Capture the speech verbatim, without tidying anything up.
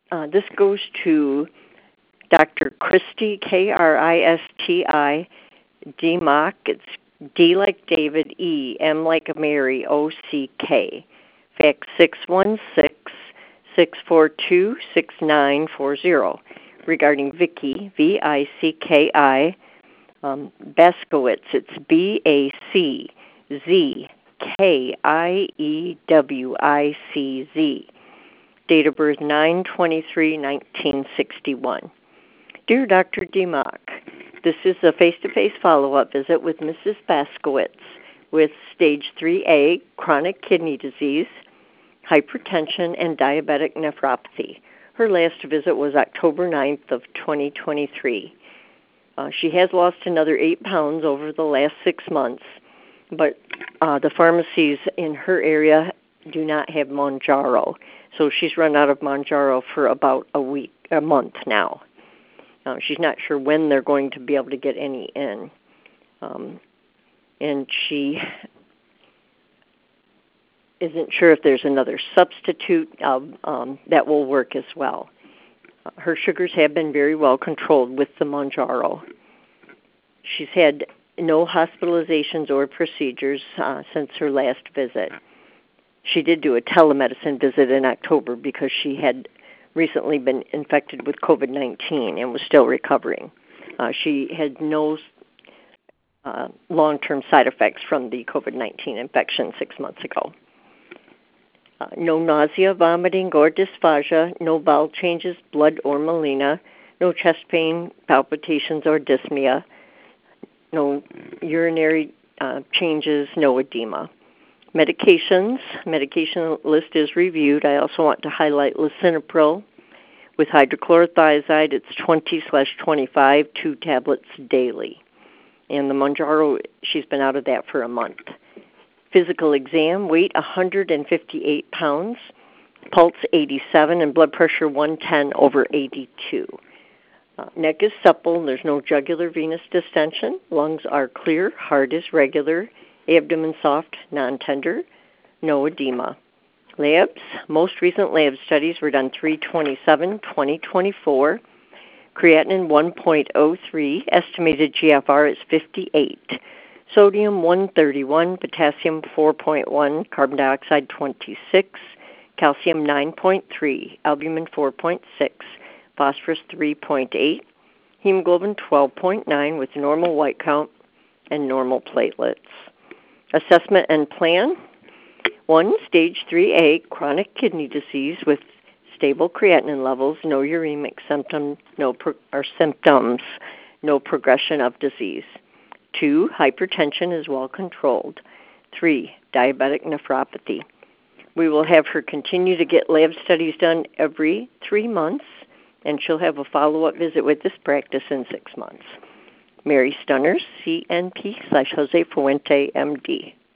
uh, this goes to Doctor Christy, K R I S T I, DeMock. It's D like David, E, M like Mary, O C K. Fax six one six, six four two, six nine four zero regarding Vicki, V I C K I, um, Baskowitz. It's B A C Z K I E W I C Z. Date of birth nine twenty-three nineteen sixty-one. Dear Doctor DeMock, this is a face-to-face follow-up visit with Missus Baskowitz with stage three A chronic kidney disease, hypertension, and diabetic nephropathy. Her last visit was October ninth of twenty twenty-three. Uh, she has lost another eight pounds over the last six months, but uh, the pharmacies in her area do not have Mounjaro, so she's run out of Mounjaro for about a week, a month now. Uh, she's not sure when they're going to be able to get any in. Um, and she isn't sure if there's another substitute uh, um, that will work as well. Uh, her sugars have been very well controlled with the Mounjaro. She's had no hospitalizations or procedures uh, since her last visit. She did do a telemedicine visit in October because she had recently been infected with COVID nineteen and was still recovering. Uh, she had no uh, long-term side effects from the COVID nineteen infection six months ago. Uh, no nausea, vomiting, or dysphagia, no bowel changes, blood or melena, no chest pain, palpitations, or dyspnea, no urinary uh, changes, no edema. Medications, medication list is reviewed. I also want to highlight lisinopril with hydrochlorothiazide. It's twenty slash twenty-five, two tablets daily. And the Mounjaro, she's been out of that for a month. Physical exam, weight one hundred fifty-eight pounds, pulse eighty-seven, and blood pressure one ten over eighty-two. Uh, neck is supple, there's no jugular venous distension. Lungs are clear, heart is regular, abdomen soft, non-tender, no edema. Labs, most recent lab studies were done three twenty-seven twenty twenty-four. Creatinine one point oh three, estimated G F R is fifty-eight. Sodium one thirty-one, potassium four point one, carbon dioxide twenty-six, calcium nine point three, albumin four point six, phosphorus three point eight, hemoglobin twelve point nine with normal white count and normal platelets. Assessment and plan. One, stage three A, chronic kidney disease with stable creatinine levels, no uremic symptom, no pro- or symptoms, no progression of disease. Two, hypertension is well controlled. Three, diabetic nephropathy. We will have her continue to get lab studies done every three months, and she'll have a follow-up visit with this practice in six months. Mary Stunners, C N P slash Jose Fuente, M D.